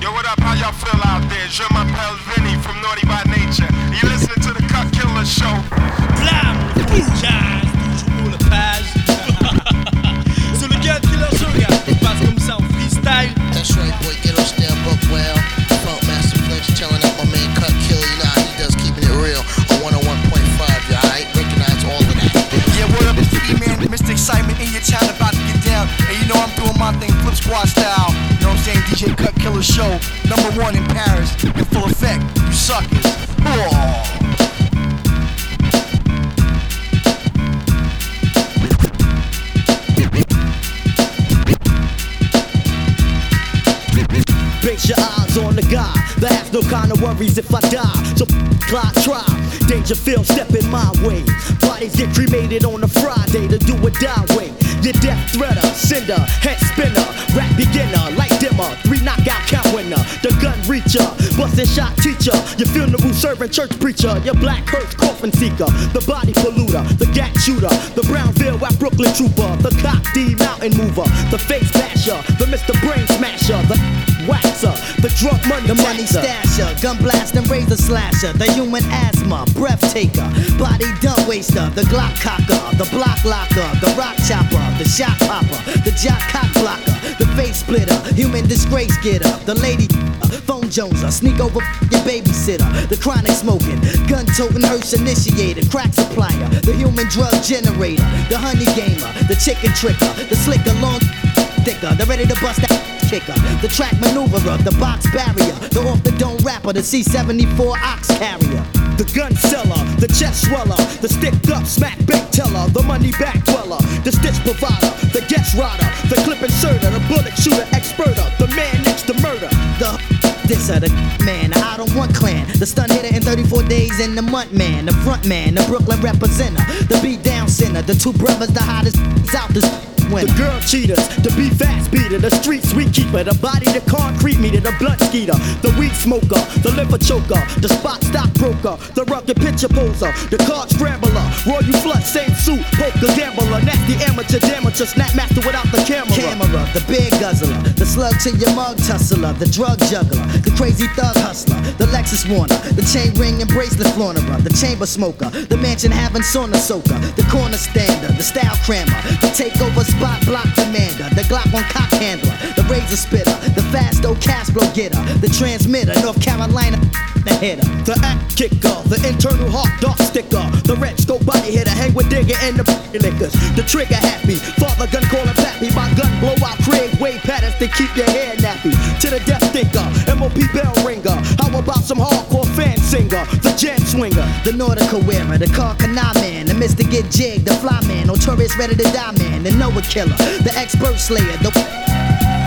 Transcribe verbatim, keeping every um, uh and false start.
Yo, what up? How y'all feel out there? Je m'appelle Vinny from Naughty by Nature. You listening to the Cut Killer Show? Blam! Jazz, toujours le page. Sur le Cut Killer Show, regarde, on passe comme ça en freestyle. That's right, boy, get on stand book well. Funk Master Flinch telling out my man Cut Killer, you know how he does, keeping it real on one oh one point five, you alright? Recognize all of that. Yeah, what up, it's me, man, Mister Excitement in your town, about to get down. And you know I'm doing my thing, Flip Squad style. You know what I'm saying? D J Cut Killer Show, number one in Paris, in full effect. You suckers. Oh. Base your eyes on the guy that has no kind of worries if I die. So clock try, Dangerfield stepping my way. Bodies get cremated on a Friday to do a die way. Your death threader, sender, head spinner, rap beginner, light dimmer, three knockout count winner, the gun reacher, busting shot teacher, your funeral servant church preacher, your black hearse coffin seeker, the body polluter, the gat shooter, the Brownville West Brooklyn trooper, the cock D mountain mover, the face basher, the Mister Brain smasher, the waxer, the drunk money the money stasher, gun blast and razor slasher, the human asthma, breath taker, body dump waster, the Glock cocker, the block locker, the rock chopper, the shot popper, the jock cock blocker, the face splitter, human disgrace getter, the lady phone joneser, sneak over your babysitter, the chronic smoking, gun toting hearse initiator, crack supplier, the human drug generator, the honey gamer, the chicken tricker, the slicker long thicker, the ready to bust that kicker, the track maneuverer, the box barrier, the off the dome rapper, the C seventy-four ox carrier. The gun seller, the chest sweller, the sticked up smack bank teller, the money back dweller, the stitch provider, the guest rider, the clip inserter, the bullet shooter experter, the man next to murder, the disser, the man, the I don't want clan, the stun hitter in thirty-four days in the month man, the front man, the Brooklyn representer, the beat down sinner, the two brothers, the hottest out this. The girl cheaters, the beat fast beater, the street sweet keeper, the body, the concrete meter, the blunt skeeter, the weed smoker, the liver choker, the spot stockbroker, the rugged picture poser, the card scrambler, royal flush, same suit, poker gambler, nasty amateur, damager, snap master without the camera. Camera, the big guzzler, the slug to your mug tussler, the drug juggler, the crazy thug hustler, the Lexus Warner, the chain ring and bracelet flaunterer, the chamber smoker, the mansion having sauna soaker, the corner stander, the style crammer, the takeover spot block commander, the Glock on cock handler, the razor spitter, the fast old Castro getter, the transmitter, North Carolina, the hitter, the act kicker, the internal heart dart sticker, the red scope body hitter, hang with digger and the liquors, the trigger happy, father gun calling pappy, my gun blow out Craig wave patterns to keep your hair nappy, to the death thinker, M O P bell ringer, how about some hardcore fan singer, the jam swinger, the nautical wearer, the car canal man, the Mister Get Jig, the fly man, notorious ready to die man, the Noah killer, the expert slayer, the